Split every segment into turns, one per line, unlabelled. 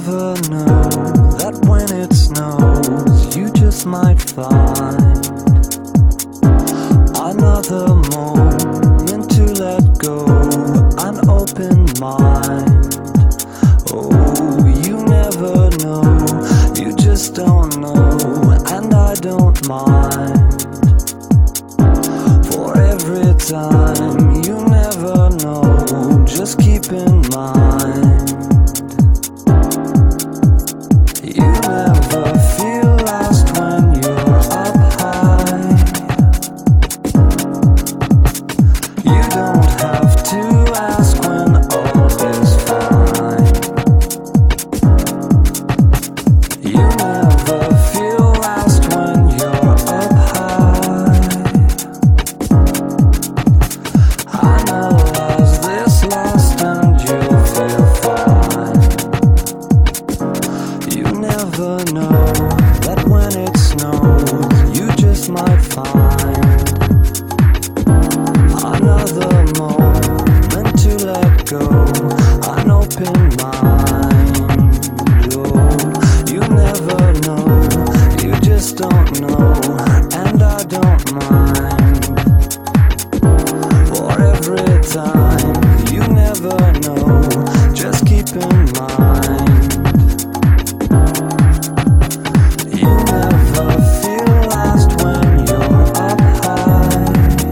never know that when it snows, you just might find another moment to let go, an open mind. Oh, you never know, you just don't know, and I don't mind. For every time, you never know, just keep in mind. You never feel lost when you're up high. You don't have to ask when all is fine. You never feel lost when you're up high. Analyze this lost and you'll feel fine. You never know that when it snows, you just might find another moment to let go, an open mind. Oh, you never know, you just don't know, and I don't mind. For every time, you never know, just keep in mind. You never feel lost when you're up high.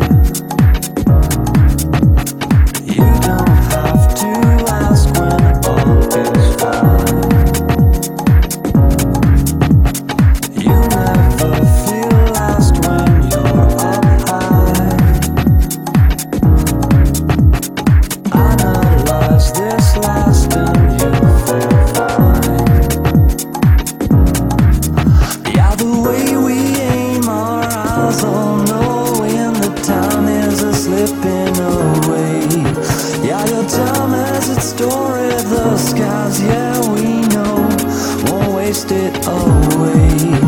You don't have to ask when all is fine. You never feel lost when you're up high. Analyze this last and you'll feel fine. Yeah, the way we aim our eyes all knowing the time is a slipping away. Yeah, your time has its story, the skies, yeah, we know, won't waste it away.